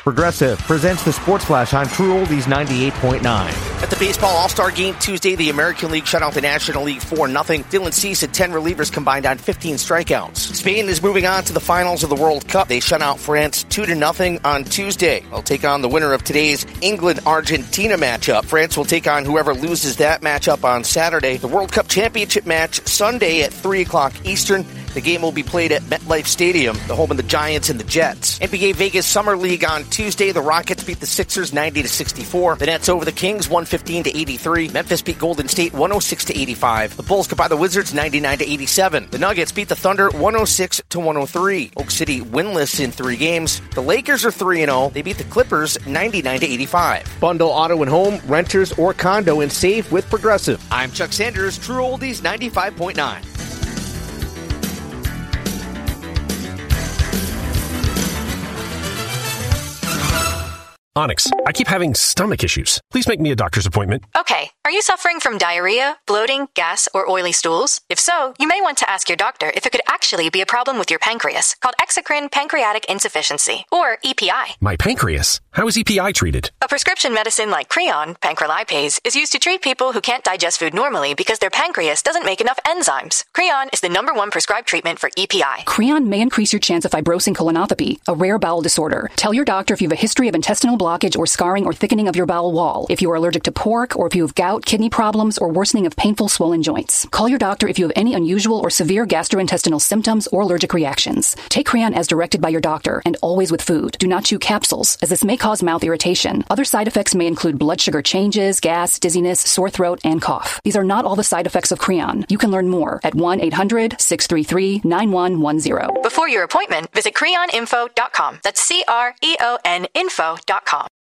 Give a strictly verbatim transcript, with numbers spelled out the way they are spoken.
Progressive presents the Sports Flash on True Oldies ninety-eight point nine. At the Baseball All-Star Game Tuesday, the American League shut out the National League four nothing. Dylan Cease had ten relievers combined on fifteen strikeouts. Spain is moving on to the finals of the World Cup. They shut out France two to nothing on Tuesday. They'll take on the winner of today's England-Argentina matchup. France will take on whoever loses that matchup on Saturday. The World Cup Championship match Sunday at three o'clock Eastern. The game will be played at MetLife Stadium, the home of the Giants and the Jets. N B A Vegas Summer League on Tuesday. The Rockets beat the Sixers ninety to sixty-four. The Nets over the Kings one fifteen to eighty-three. Memphis beat Golden State one oh six to eighty-five. The Bulls got by the Wizards ninety-nine to eighty-seven. The Nuggets beat the Thunder one oh six to one oh three. Oak City winless in three games. The Lakers are three and oh. They beat the Clippers ninety-nine to eighty-five. Bundle auto and home, renters, or condo and save with Progressive. I'm Chuck Sanders, True Oldies ninety-five point nine. Onyx, I keep having stomach issues. Please make me a doctor's appointment. Okay, are you suffering from diarrhea, bloating, gas, or oily stools? If so, you may want to ask your doctor if it could actually be a problem with your pancreas, called exocrine pancreatic insufficiency, or E P I. My pancreas? How is E P I treated? A prescription medicine like Creon, pancrelipase, is used to treat people who can't digest food normally because their pancreas doesn't make enough enzymes. Creon is the number one prescribed treatment for E P I. Creon may increase your chance of fibrosing colonopathy, a rare bowel disorder. Tell your doctor if you have a history of intestinal blockage or scarring or thickening of your bowel wall, if you are allergic to pork, or if you have gout, kidney problems, or worsening of painful swollen joints. Call your doctor if you have any unusual or severe gastrointestinal symptoms or allergic reactions. Take Creon as directed by your doctor, and always with food. Do not chew capsules, as this may cause mouth irritation. Other side effects may include blood sugar changes, gas, dizziness, sore throat, and cough. These are not all the side effects of Creon. You can learn more at one eight hundred six three three nine one one zero. Before your appointment, visit creon info dot com. That's C R E O N info dot com.